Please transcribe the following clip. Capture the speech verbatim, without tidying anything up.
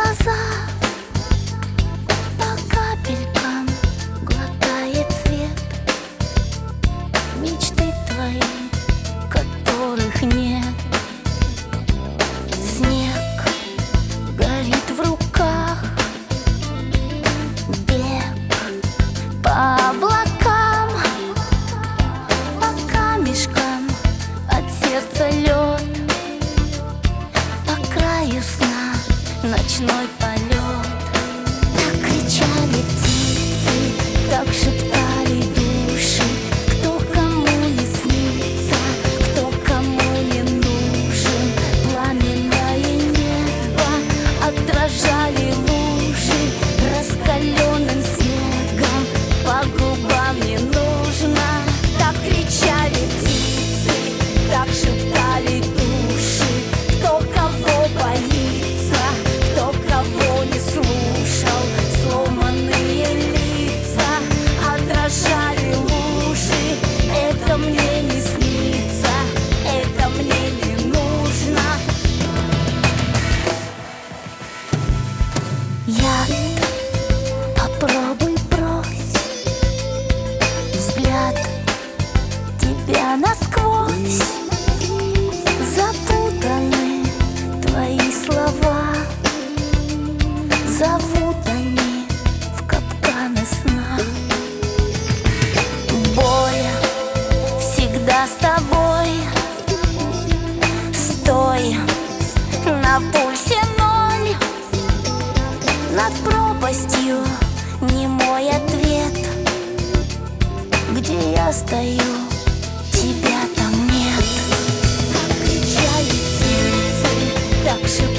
глаза, по капелькам глотает свет мечты твои, которых нет. Снег горит в руках, бег по облакам, по камешкам от сердца лед, по краю сна ночной полет. Так кричали птицы, так шептали души, кто кому не снится, кто кому не нужен. Пламенное небо отражали лужи, раскаленным снегом по губам не нужно. Так кричали птицы, так шептали души, кто кого боится, кто кого не слушал. Сломанные лица отражали лужи. Это мне не снится, это мне не нужно. Яд попробуй брось, взгляд тебя насквозь. Запутаны твои слова, зовут они в капканы сна. Боль всегда с тобой, стой на пульсе ноль. Над пропастью немой ответ, где я стою, тебя там нет. Так кричали птицы, так шептали